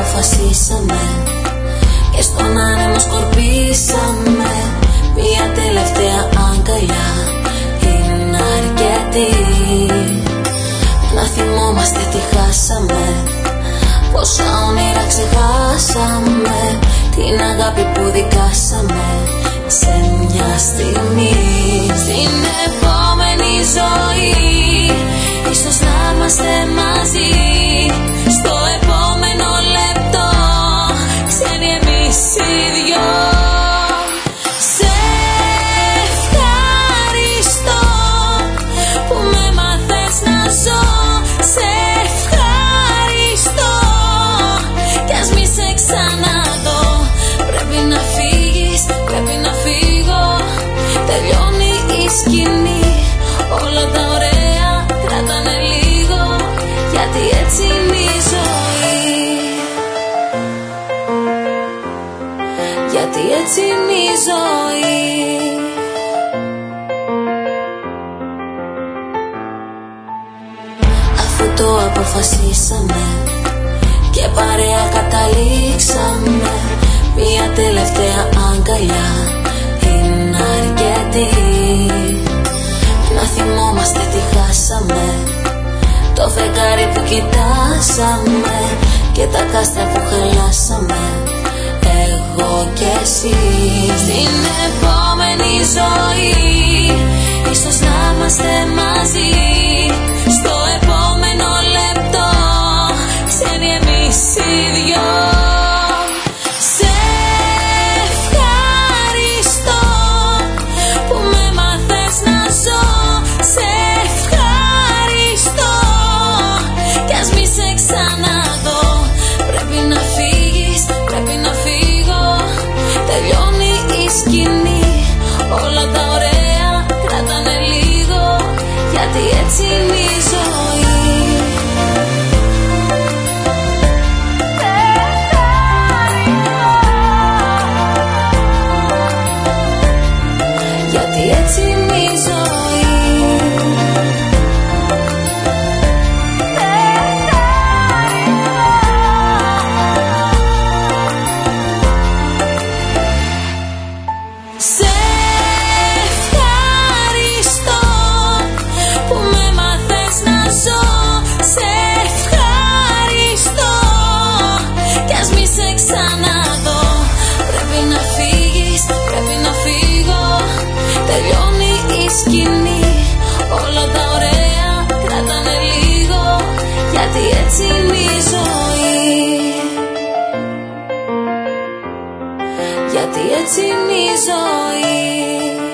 αποφασίσαμε και στον άνεμο σκορπίσαμε. Μια τελευταία αγκαλιά είναι αρκετή. Να θυμόμαστε τι χάσαμε, πόσα όνειρα ξεχάσαμε, την αγάπη που δικάσαμε σε μια στιγμή. Στην επόμενη ζωή ίσως να είμαστε μαζί. Στο επόμενο λεπτό ξένοι εμείς οι δυο. Σε ευχαριστώ που με μάθες να ζω. Σε ευχαριστώ κι ας μη σε ξαναδώ. Πρέπει να φύγεις, πρέπει να φύγω. Τελειώνει η σκηνή, όλα τα ωραία κράτανε λίγο. Γιατί έτσι είναι η ζωή. Γιατί έτσι είναι η ζωή. Αφού το αποφασίσαμε και παρέα καταλήξαμε, μια τελευταία αγκαλιά είναι αρκετή. Να θυμόμαστε τι χάσαμε, το φεγγάρι που κοιτάσαμε και τα κάστρα που χαλάσαμε, εγώ και εσύ. Στην επόμενη ζωή ίσως να είμαστε μαζί. Στο επόμενο λεπτό ξένοι εμείς οι δυο. Σε ευχαριστώ που με μάθες να ζω. Σε ευχαριστώ κι ας μη σε ξαναδώ. Πρέπει να φύγεις, πρέπει να φύγω. Τελειώνει η σκηνή, όλα τα ωραία κράτανε λίγο. Γιατί έτσι είναι η ζωή. Γιατί έτσι είναι η ζωή. Σε ευχαριστώ που με μάθες να ζω. Σε ευχαριστώ κι ας μη σε ξαναδώ. Πρέπει να φύγεις, πρέπει να φύγω. Τελειώνει η σκηνή, όλα τα ωραία κράτανε λίγο. Γιατί έτσι είναι η ζωή. Γιατί έτσι είναι η ζωή.